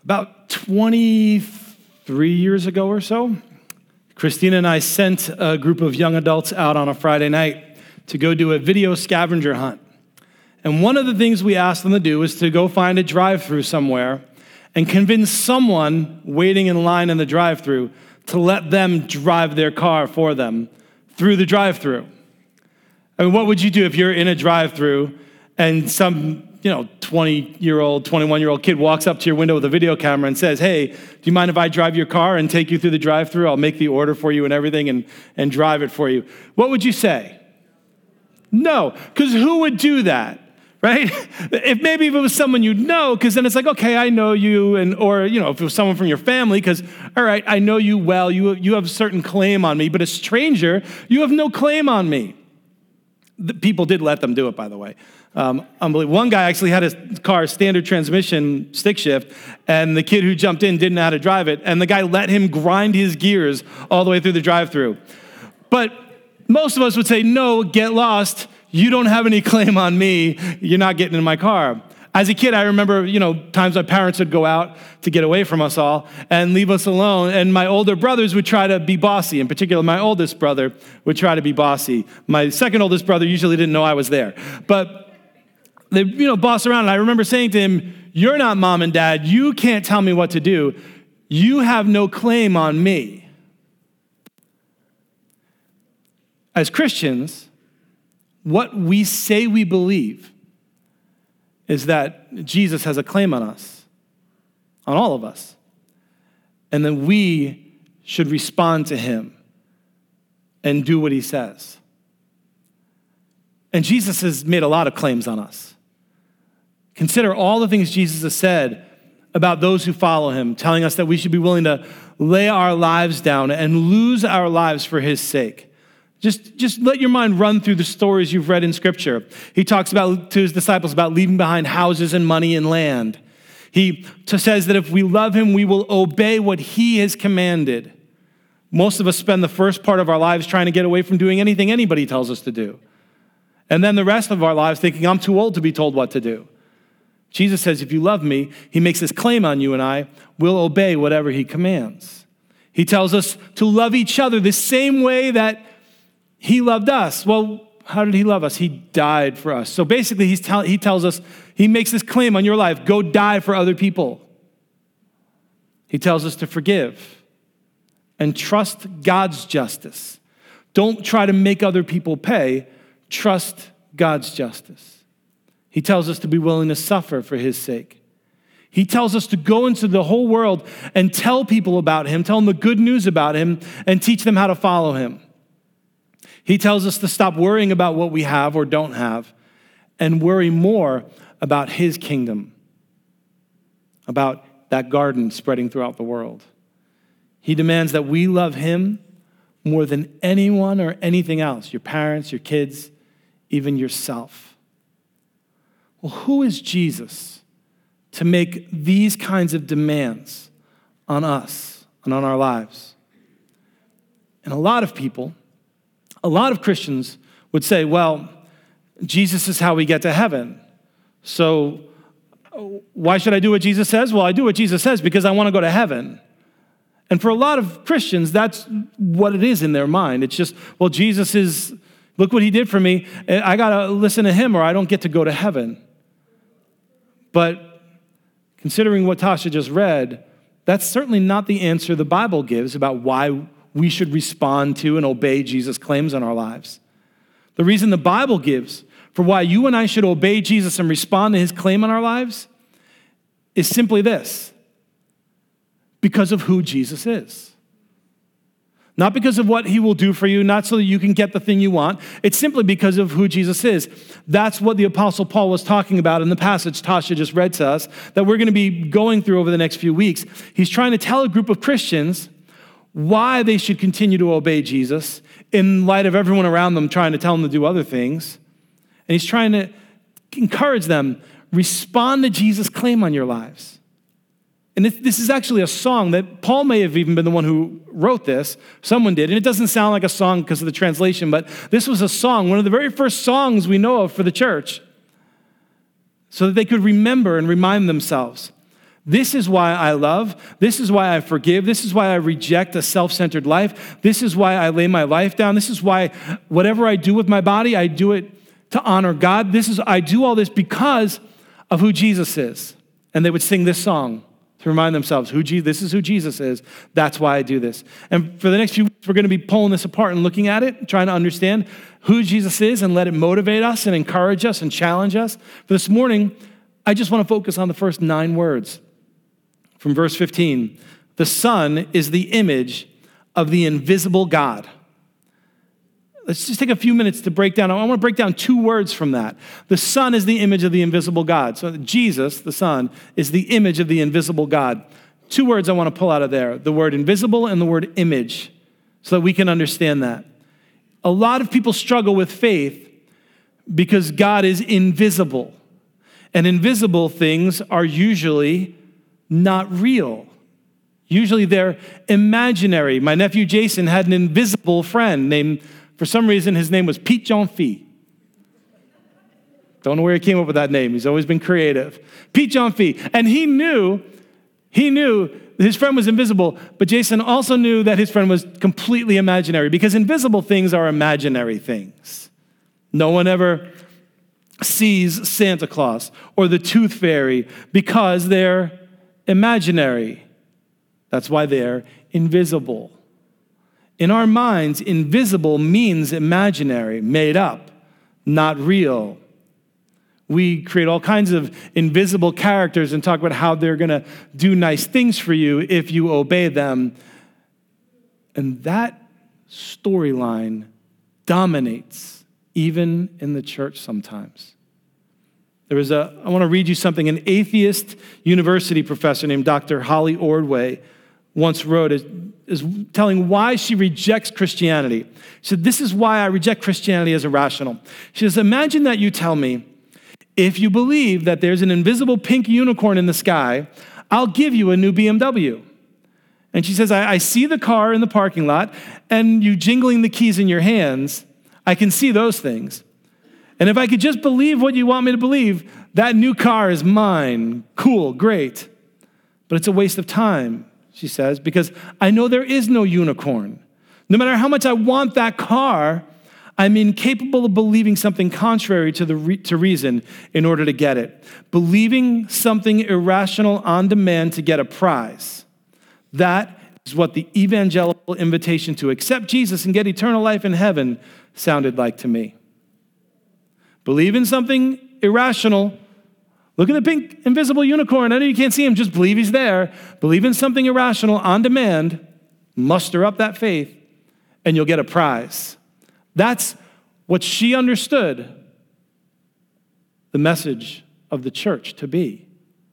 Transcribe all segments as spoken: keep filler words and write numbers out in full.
About twenty-three years ago or so, Christina and I sent a group of young adults out on a Friday night to go do a video scavenger hunt. And one of the things we asked them to do was to go find a drive-thru somewhere and convince someone waiting in line in the drive-thru to let them drive their car for them through the drive-thru. I mean, what would you do if you're in a drive-thru and some, you know, twenty-year-old, twenty-one-year-old kid walks up to your window with a video camera and says, hey, do you mind if I drive your car and take you through the drive-thru? I'll make the order for you and everything and, and drive it for you. What would you say? No, because who would do that, right? If maybe if it was someone you'd know, because then it's like, okay, I know you, and or, you know, if it was someone from your family, because, all right, I know you well, you, you have a certain claim on me, but a stranger, you have no claim on me. The people did let them do it, by the way. Um, unbelievable. One guy actually had his car standard transmission stick shift, and the kid who jumped in didn't know how to drive it, and the guy let him grind his gears all the way through the drive-thru. But most of us would say, no, get lost. You don't have any claim on me. You're not getting in my car. As a kid, I remember, you know, times my parents would go out to get away from us all and leave us alone. And my older brothers would try to be bossy. In particular, my oldest brother would try to be bossy. My second oldest brother usually didn't know I was there. But they, you know, boss around. And I remember saying to him, you're not mom and dad. You can't tell me what to do. You have no claim on me. As Christians, what we say we believe is that Jesus has a claim on us, on all of us, and that we should respond to him and do what he says. And Jesus has made a lot of claims on us. Consider all the things Jesus has said about those who follow him, telling us that we should be willing to lay our lives down and lose our lives for his sake. Just, just let your mind run through the stories you've read in Scripture. He talks about to his disciples about leaving behind houses and money and land. He says that if we love him, we will obey what he has commanded. Most of us spend the first part of our lives trying to get away from doing anything anybody tells us to do. And then the rest of our lives thinking, I'm too old to be told what to do. Jesus says, if you love me, he makes this claim on you and I, we'll obey whatever he commands. He tells us to love each other the same way that he loved us. Well, how did he love us? He died for us. So basically, he's tell, he tells us, he makes this claim on your life, go die for other people. He tells us to forgive and trust God's justice. Don't try to make other people pay. Trust God's justice. He tells us to be willing to suffer for his sake. He tells us to go into the whole world and tell people about him, tell them the good news about him, and teach them how to follow him. He tells us to stop worrying about what we have or don't have and worry more about his kingdom, about that garden spreading throughout the world. He demands that we love him more than anyone or anything else, your parents, your kids, even yourself. Well, who is Jesus to make these kinds of demands on us and on our lives? And a lot of people, A lot of Christians would say, well, Jesus is how we get to heaven. So why should I do what Jesus says? Well, I do what Jesus says because I want to go to heaven. And for a lot of Christians, that's what it is in their mind. It's just, well, Jesus is, look what he did for me. I got to listen to him or I don't get to go to heaven. But considering what Tasha just read, that's certainly not the answer the Bible gives about why we should respond to and obey Jesus' claims on our lives. The reason the Bible gives for why you and I should obey Jesus and respond to his claim on our lives is simply this: because of who Jesus is. Not because of what he will do for you, not so that you can get the thing you want. It's simply because of who Jesus is. That's what the Apostle Paul was talking about in the passage Tasha just read to us that we're going to be going through over the next few weeks. He's trying to tell a group of Christians why they should continue to obey Jesus in light of everyone around them trying to tell them to do other things. And he's trying to encourage them, respond to Jesus' claim on your lives. And this is actually a song that Paul may have even been the one who wrote this. Someone did. And it doesn't sound like a song because of the translation, but this was a song, one of the very first songs we know of for the church, so that they could remember and remind themselves This is why I love. This is why I forgive. This is why I reject a self-centered life. This is why I lay my life down. This is why whatever I do with my body, I do it to honor God. This is, I do all this because of who Jesus is. And they would sing this song to remind themselves, who Je- this is who Jesus is. That's why I do this. And for the next few weeks, we're going to be pulling this apart and looking at it, trying to understand who Jesus is and let it motivate us and encourage us and challenge us. For this morning, I just want to focus on the first nine words. From verse fifteen, the Son is the image of the invisible God. Let's just take a few minutes to break down. I want to break down two words from that. The Son is the image of the invisible God. So Jesus, the Son, is the image of the invisible God. Two words I want to pull out of there, the word invisible and the word image, so that we can understand that. A lot of people struggle with faith because God is invisible. And invisible things are usually not real. Usually they're imaginary. My nephew Jason had an invisible friend named, for some reason, his name was Pete John Fee. Don't know where he came up with that name. He's always been creative. Pete John Fee. And he knew, he knew his friend was invisible, but Jason also knew that his friend was completely imaginary because invisible things are imaginary things. No one ever sees Santa Claus or the Tooth Fairy because they're imaginary. That's why they're invisible. In our minds, invisible means imaginary, made up, not real. We create all kinds of invisible characters and talk about how they're going to do nice things for you if you obey them. And that storyline dominates even in the church sometimes. There was a, I want to read you something. An atheist university professor named Doctor Holly Ordway once wrote, is, is telling why she rejects Christianity. She said, this is why I reject Christianity as irrational. She says, imagine that you tell me, if you believe that there's an invisible pink unicorn in the sky, I'll give you a new B M W. And she says, I, I see the car in the parking lot and you jingling the keys in your hands. I can see those things. And if I could just believe what you want me to believe, that new car is mine. Cool, great. But it's a waste of time, she says, because I know there is no unicorn. No matter how much I want that car, I'm incapable of believing something contrary to the re- to reason in order to get it. Believing something irrational on demand to get a prize. That is what the evangelical invitation to accept Jesus and get eternal life in heaven sounded like to me. Believe in something irrational. Look at the pink invisible unicorn. I know you can't see him, just believe he's there. Believe in something irrational on demand, muster up that faith, and you'll get a prize. That's what she understood the message of the church to be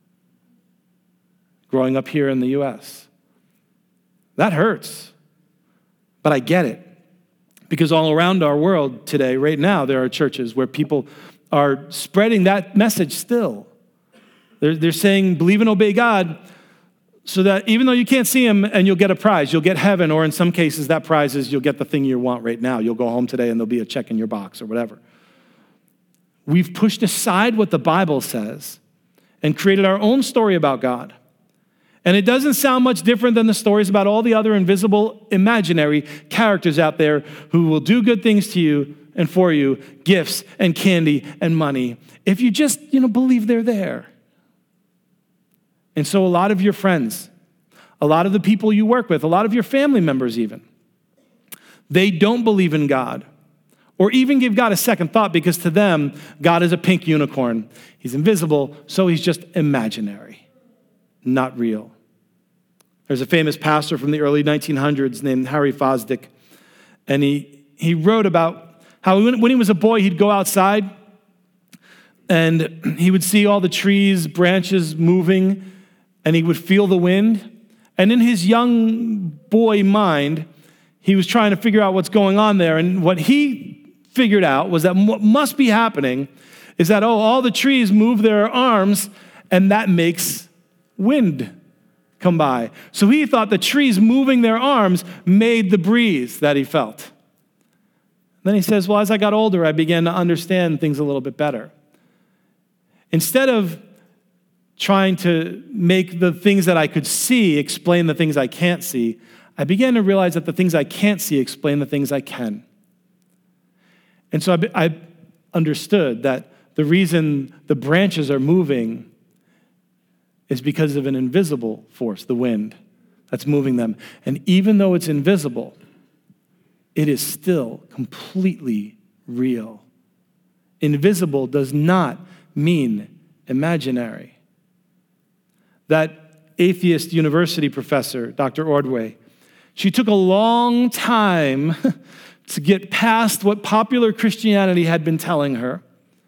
growing up here in the U S. That hurts, but I get it. Because all around our world today, right now, there are churches where people are spreading that message still. They're, they're saying, believe and obey God, so that even though you can't see him and you'll get a prize, you'll get heaven, or in some cases, that prize is you'll get the thing you want right now. You'll go home today and there'll be a check in your box or whatever. We've pushed aside what the Bible says and created our own story about God. And it doesn't sound much different than the stories about all the other invisible, imaginary characters out there who will do good things to you and for you, gifts and candy and money, if you just, you know, believe they're there. And so a lot of your friends, a lot of the people you work with, a lot of your family members even, they don't believe in God or even give God a second thought because to them, God is a pink unicorn. He's invisible, so he's just imaginary. Not real. There's a famous pastor from the early nineteen hundreds named Harry Fosdick, and he, he wrote about how when, when he was a boy, he'd go outside, and he would see all the trees, branches moving, and he would feel the wind, and in his young boy mind, he was trying to figure out what's going on there, and what he figured out was that what must be happening is that, oh, all the trees move their arms, and that makes wind come by. So he thought the trees moving their arms made the breeze that he felt. Then he says, well, as I got older, I began to understand things a little bit better. Instead of trying to make the things that I could see explain the things I can't see, I began to realize that the things I can't see explain the things I can. And so I, I understood that the reason the branches are moving is because of an invisible force, the wind, that's moving them. And even though it's invisible, it is still completely real. Invisible does not mean imaginary. That atheist university professor, Doctor Ordway, she took a long time to get past what popular Christianity had been telling her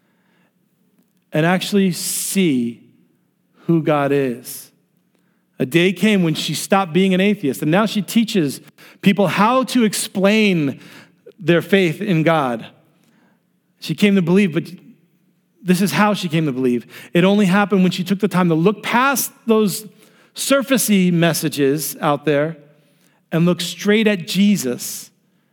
and actually see who God is. A day came when she stopped being an atheist, and now she teaches people how to explain their faith in God. She came to believe, but this is how she came to believe. It only happened when she took the time to look past those surfacey messages out there and look straight at Jesus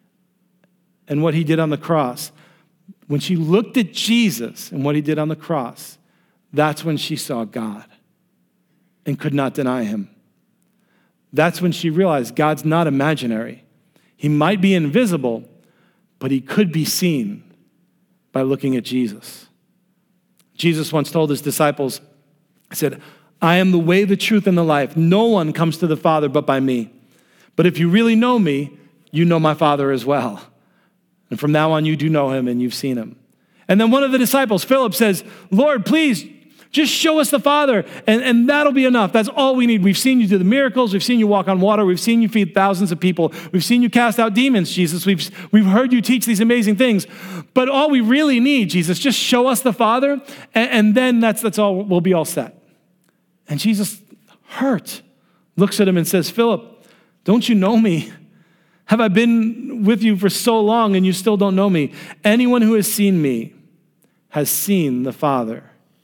and what he did on the cross. When she looked at Jesus and what he did on the cross, that's when she saw God and could not deny him. That's when she realized God's not imaginary. He might be invisible, but he could be seen by looking at Jesus. Jesus once told his disciples, he said, I am the way, the truth, and the life. No one comes to the Father but by me. But if you really know me, you know my Father as well. And from now on, you do know him and you've seen him. And then one of the disciples, Philip, says, Lord, please, just show us the Father, and, and that'll be enough. That's all we need. We've seen you do the miracles. We've seen you walk on water. We've seen you feed thousands of people. We've seen you cast out demons, Jesus. We've, we've heard you teach these amazing things. But all we really need, Jesus, just show us the Father, and, and then that's, that's all, we'll be all set. And Jesus, hurt, looks at him and says, Philip, don't you know me? Have I been with you for so long and you still don't know me? Anyone who has seen me has seen the Father.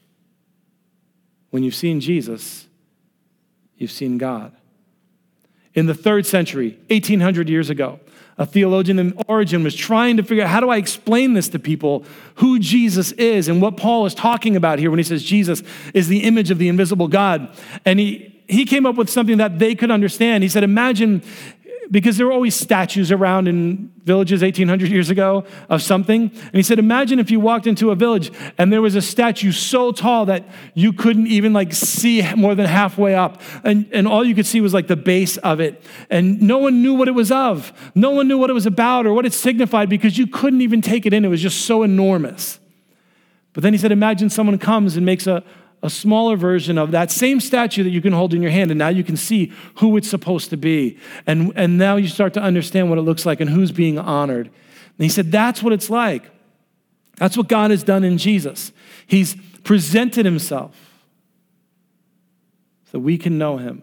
When you've seen Jesus, you've seen God. In the third century, eighteen hundred years ago, a theologian named Origen was trying to figure out, how do I explain this to people, who Jesus is and what Paul is talking about here when he says Jesus is the image of the invisible God. And he, he came up with something that they could understand. He said, imagine, because there were always statues around in villages eighteen hundred years ago of something. And he said, imagine if you walked into a village and there was a statue so tall that you couldn't even like see more than halfway up. And, and all you could see was like the base of it. And no one knew what it was of. No one knew what it was about or what it signified because you couldn't even take it in. It was just so enormous. But then he said, imagine someone comes and makes a, a smaller version of that same statue that you can hold in your hand, and now you can see who it's supposed to be. And, and now you start to understand what it looks like and who's being honored. And he said, that's what it's like. That's what God has done in Jesus. He's presented himself so we can know him.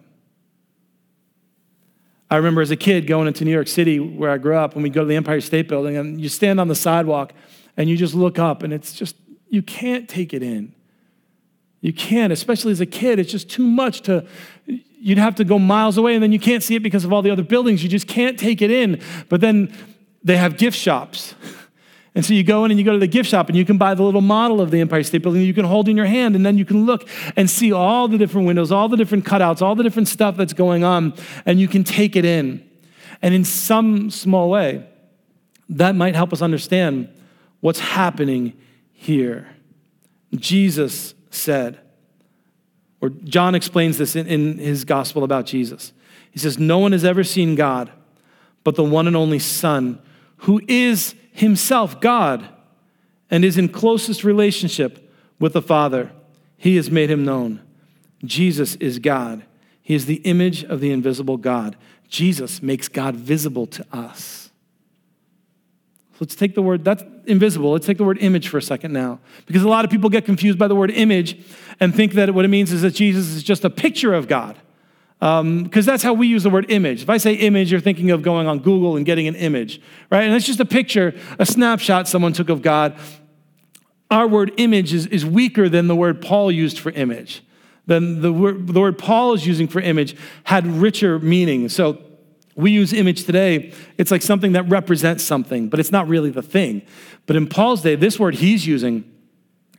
I remember as a kid going into New York City where I grew up, and we'd go to the Empire State Building, and you stand on the sidewalk and you just look up, and it's just, you can't take it in. You can't, especially as a kid. It's just too much to, you'd have to go miles away and then you can't see it because of all the other buildings. You just can't take it in. But then they have gift shops. And so you go in and you go to the gift shop and you can buy the little model of the Empire State Building you can hold in your hand, and then you can look and see all the different windows, all the different cutouts, all the different stuff that's going on, and you can take it in. And in some small way, that might help us understand what's happening here. Jesus said, or John explains this in, in his gospel about Jesus. He says, no one has ever seen God, but the one and only Son, who is himself God and is in closest relationship with the Father. He has made him known. Jesus is God. He is the image of the invisible God. Jesus makes God visible to us. Let's take the word, that's invisible. Let's take the word image for a second now. Because a lot of people get confused by the word image and think that what it means is that Jesus is just a picture of God. Because um, that's how we use the word image. If I say image, you're thinking of going on Google and getting an image, right? And it's just a picture, a snapshot someone took of God. Our word image is, is weaker than the word Paul used for image. Then the word, the word Paul is using for image had richer meaning. So we use image today, it's like something that represents something, but it's not really the thing. But in Paul's day, this word he's using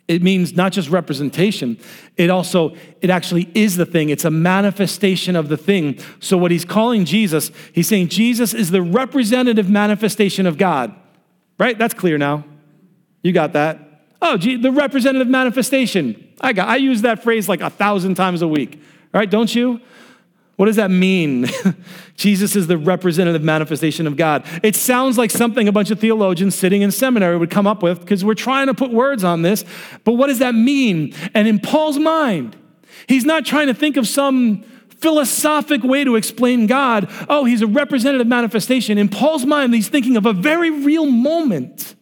It means not just representation. It also, it actually is the thing. It's a manifestation of the thing. So what he's calling Jesus, he's saying Jesus is the representative manifestation of God. Right? That's clear now. You got that. Oh, gee, the representative manifestation. I got, I use that phrase like a thousand times a week. Right? Don't you? What does that mean? Jesus is the representative manifestation of God. It sounds like something a bunch of theologians sitting in seminary would come up with because we're trying to put words on this. But what does that mean? And in Paul's mind, he's not trying to think of some philosophic way to explain God. Oh, he's a representative manifestation. In Paul's mind, he's thinking of a very real moment.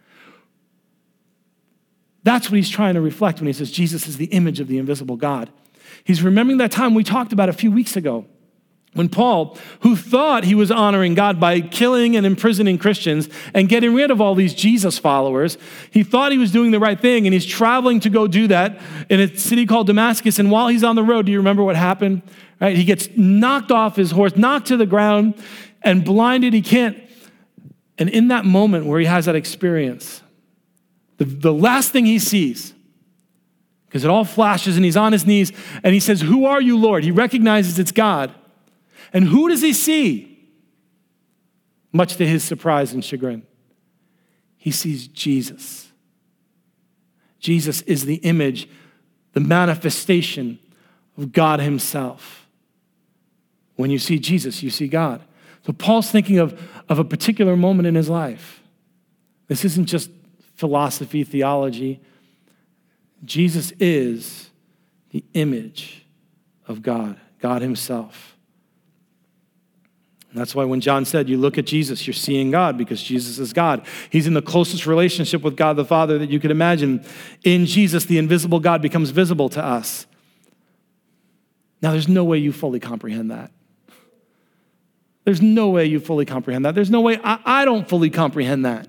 That's what he's trying to reflect when he says Jesus is the image of the invisible God. He's remembering that time we talked about a few weeks ago when Paul, who thought he was honoring God by killing and imprisoning Christians and getting rid of all these Jesus followers, he thought he was doing the right thing, and he's traveling to go do that in a city called Damascus. And while he's on the road, do you remember what happened? Right? He gets knocked off his horse, knocked to the ground, and blinded. He can't. And in that moment where he has that experience, the, the last thing he sees, because it all flashes and he's on his knees and he says, "Who are you, Lord?" He recognizes it's God. And who does he see? Much to his surprise and chagrin, he sees Jesus. Jesus is the image, the manifestation of God himself. When you see Jesus, you see God. So Paul's thinking of, of a particular moment in his life. This isn't just philosophy, theology. Jesus is the image of God, God himself. And that's why when John said, you look at Jesus, you're seeing God, because Jesus is God. He's in the closest relationship with God the Father that you could imagine. In Jesus, the invisible God becomes visible to us. Now, there's no way you fully comprehend that. There's no way you fully comprehend that. There's no way I, I don't fully comprehend that.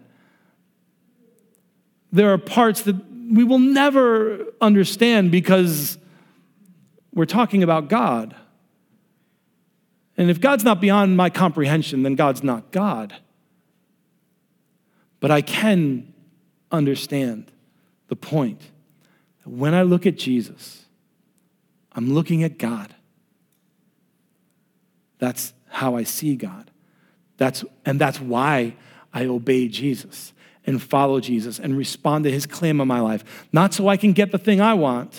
There are parts that we will never understand because we're talking about God. And if God's not beyond my comprehension, then God's not God. But I can understand the point that when I look at Jesus, I'm looking at God. That's how I see God. That's, and that's why I obey Jesus and follow Jesus and respond to his claim on my life. Not so I can get the thing I want,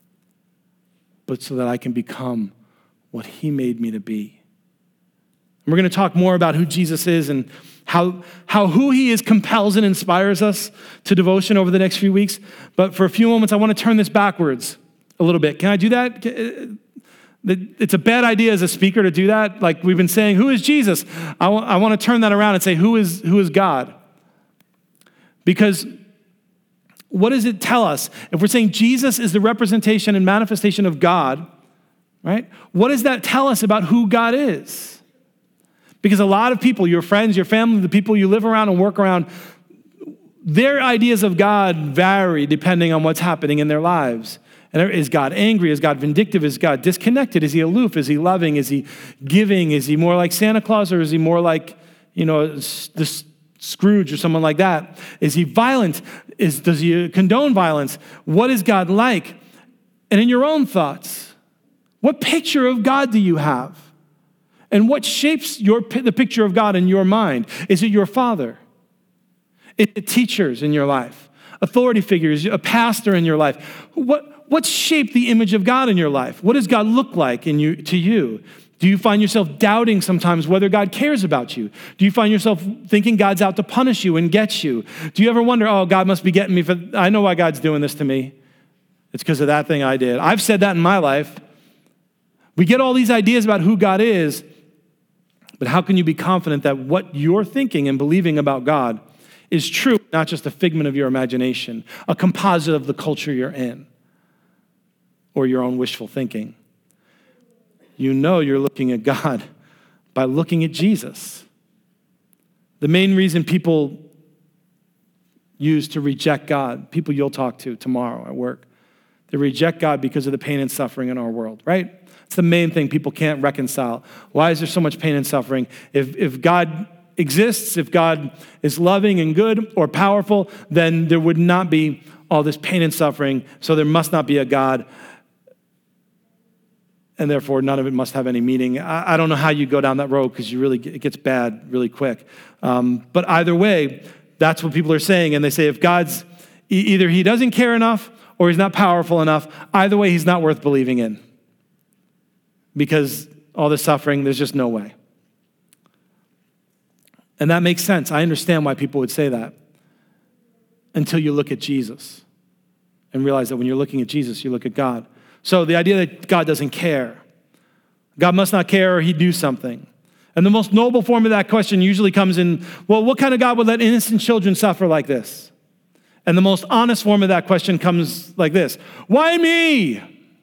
but so that I can become what he made me to be. And we're going to talk more about who Jesus is and how, how who he is compels and inspires us to devotion over the next few weeks. But for a few moments, I want to turn this backwards a little bit. Can I do that? It's a bad idea as a speaker to do that. Like we've been saying, who is Jesus? I, w- I want to turn that around and say, who is, who is God? Because what does it tell us? If we're saying Jesus is the representation and manifestation of God, right? What does that tell us about who God is? Because a lot of people, your friends, your family, the people you live around and work around, their ideas of God vary depending on what's happening in their lives. And is God angry? Is God vindictive? Is God disconnected? Is he aloof? Is he loving? Is he giving? Is he more like Santa Claus, or is he more like, you know, this Scrooge or someone like that? Is he violent? Is, does he condone violence? What is God like? And in your own thoughts, what picture of God do you have? And what shapes your the picture of God in your mind? Is it your father? Is it teachers in your life? Authority figures, a pastor in your life? What, what shaped the image of God in your life? What does God look like in you to you? Do you find yourself doubting sometimes whether God cares about you? Do you find yourself thinking God's out to punish you and get you? Do you ever wonder, oh, God must be getting me for, I know why God's doing this to me. It's because of that thing I did. I've said that in my life. We get all these ideas about who God is, but how can you be confident that what you're thinking and believing about God is true, not just a figment of your imagination, a composite of the culture you're in, or your own wishful thinking? You know you're looking at God by looking at Jesus. The main reason people use to reject God, people you'll talk to tomorrow at work, they reject God because of the pain and suffering in our world, right? It's the main thing people can't reconcile. Why is there so much pain and suffering? If, if God exists, if God is loving and good or powerful, then there would not be all this pain and suffering, so there must not be a God, and therefore none of it must have any meaning. I, I don't know how you go down that road because you really it gets bad really quick. Um, but either way, that's what people are saying, and they say if God's e- either he doesn't care enough or he's not powerful enough, either way he's not worth believing in because all this suffering, there's just no way. And that makes sense. I understand why people would say that until you look at Jesus and realize that when you're looking at Jesus, you look at God. So the idea that God doesn't care, God must not care or he'd do something. And the most noble form of that question usually comes in, well, what kind of God would let innocent children suffer like this? And the most honest form of that question comes like this: why me?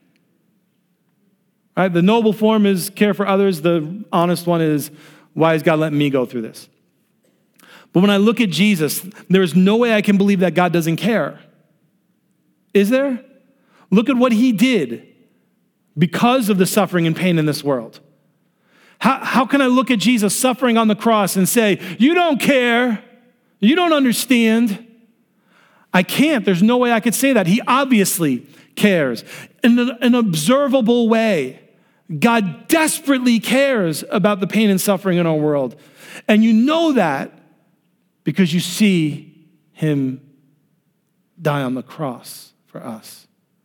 Right? The noble form is care for others. The honest one is, why is God letting me go through this? But when I look at Jesus, there is no way I can believe that God doesn't care. Is there? Look at what he did because of the suffering and pain in this world. How, how can I look at Jesus suffering on the cross and say, you don't care, you don't understand? I can't. There's no way I could say that. He obviously cares. In an observable way, God desperately cares about the pain and suffering in our world. And you know that because you see him die on the cross for us.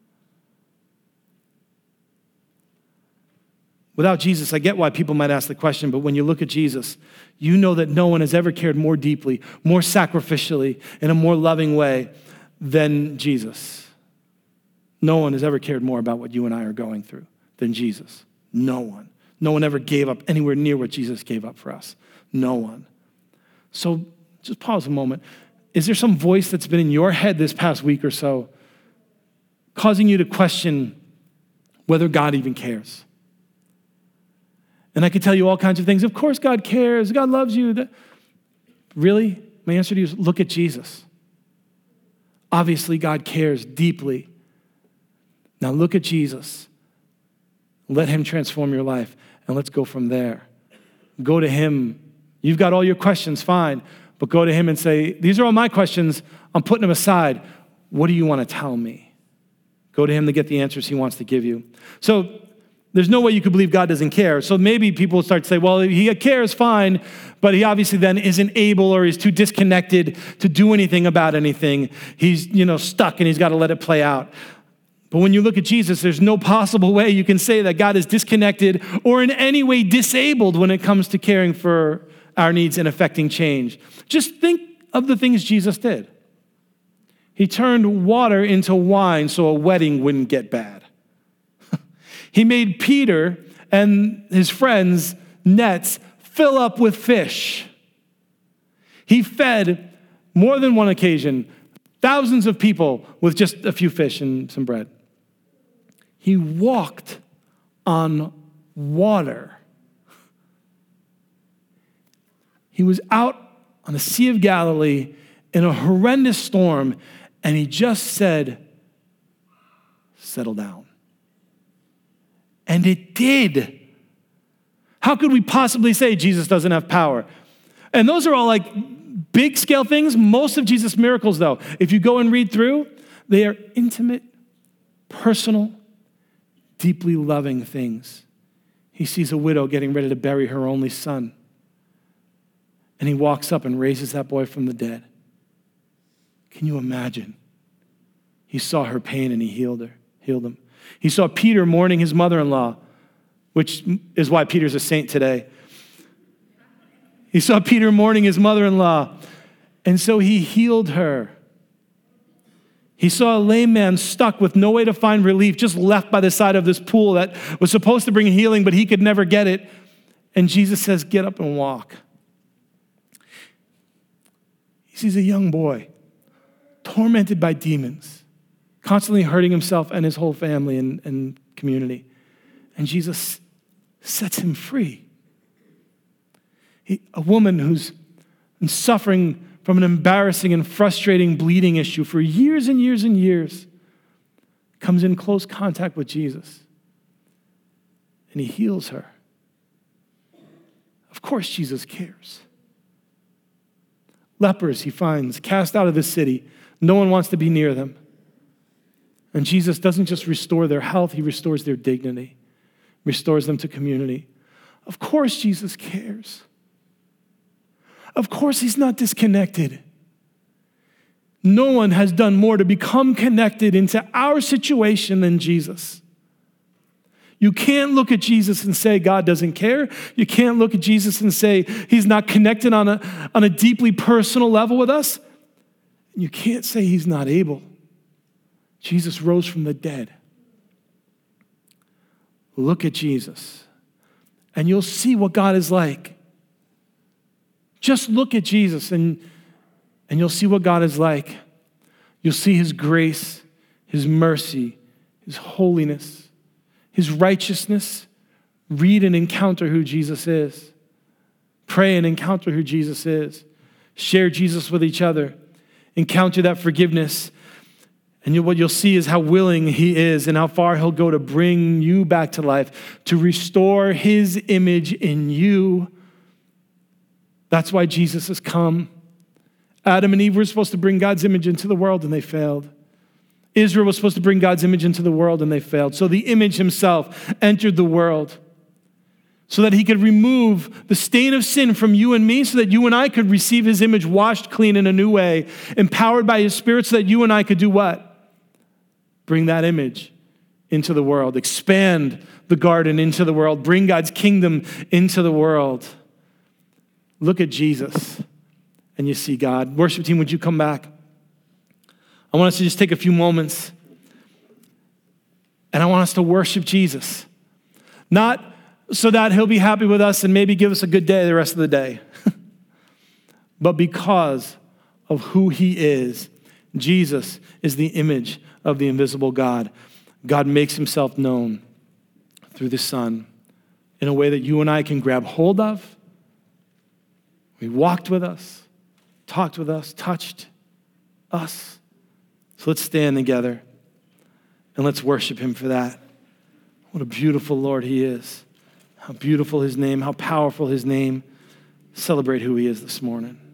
Without Jesus, I get why people might ask the question, but when you look at Jesus, you know that no one has ever cared more deeply, more sacrificially, in a more loving way than Jesus. No one has ever cared more about what you and I are going through than Jesus. No one. No one ever gave up anywhere near what Jesus gave up for us. No one. So just pause a moment. Is there some voice that's been in your head this past week or so causing you to question whether God even cares? And I could tell you all kinds of things. Of course God cares. God loves you. Really? My answer to you is look at Jesus. Obviously God cares deeply. Now look at Jesus. Let him transform your life. And let's go from there. Go to him. You've got all your questions, fine. But go to him and say, these are all my questions. I'm putting them aside. What do you want to tell me? Go to him to get the answers he wants to give you. So there's no way you could believe God doesn't care. So maybe people start to say, well, he cares, fine, but he obviously then isn't able or he's too disconnected to do anything about anything. He's, you know, stuck and he's got to let it play out. But when you look at Jesus, there's no possible way you can say that God is disconnected or in any way disabled when it comes to caring for our needs and affecting change. Just think of the things Jesus did. He turned water into wine so a wedding wouldn't get bad. He made Peter and his friends' nets fill up with fish. He fed, more than one occasion, thousands of people with just a few fish and some bread. He walked on water. He was out on the Sea of Galilee in a horrendous storm, and he just said, settle down. And it did. How could we possibly say Jesus doesn't have power? And those are all like big scale things. Most of Jesus' miracles, though, if you go and read through, they are intimate, personal, deeply loving things. He sees a widow getting ready to bury her only son. And he walks up and raises that boy from the dead. Can you imagine? He saw her pain and he healed her, healed him. He saw Peter mourning his mother-in-law, which is why Peter's a saint today. He saw Peter mourning his mother-in-law, and so he healed her. He saw a lame man stuck with no way to find relief, just left by the side of this pool that was supposed to bring healing, but he could never get it. And Jesus says, get up and walk. He sees a young boy tormented by demons, constantly hurting himself and his whole family and, and community. And Jesus sets him free. He, a woman who's been suffering from an embarrassing and frustrating bleeding issue for years and years and years comes in close contact with Jesus. And he heals her. Of course Jesus cares. Lepers he finds cast out of the city. No one wants to be near them. And Jesus doesn't just restore their health, he restores their dignity, restores them to community. Of course, Jesus cares. Of course, he's not disconnected. No one has done more to become connected into our situation than Jesus. You can't look at Jesus and say God doesn't care. You can't look at Jesus and say he's not connected on a, on a deeply personal level with us. You can't say he's not able. Jesus rose from the dead. Look at Jesus, and you'll see what God is like. Just look at Jesus, and, and you'll see what God is like. You'll see his grace, his mercy, his holiness, his righteousness. Read and encounter who Jesus is. Pray and encounter who Jesus is. Share Jesus with each other. Encounter that forgiveness. And you, what you'll see is how willing he is and how far he'll go to bring you back to life, to restore his image in you. That's why Jesus has come. Adam and Eve were supposed to bring God's image into the world, and they failed. Israel was supposed to bring God's image into the world, and they failed. So the image himself entered the world so that he could remove the stain of sin from you and me, so that you and I could receive his image washed clean in a new way, empowered by his Spirit, so that you and I could do what? Bring that image into the world, expand the garden into the world, bring God's kingdom into the world. Look at Jesus, and you see God. Worship team, would you come back? I want us to just take a few moments, and I want us to worship Jesus. Not so that he'll be happy with us and maybe give us a good day the rest of the day, but because of who he is. Jesus is the image of the invisible God. God makes himself known through the Son in a way that you and I can grab hold of. He walked with us, talked with us, touched us. So let's stand together and let's worship him for that. What a beautiful Lord he is. How beautiful his name, how powerful his name. Celebrate who he is this morning.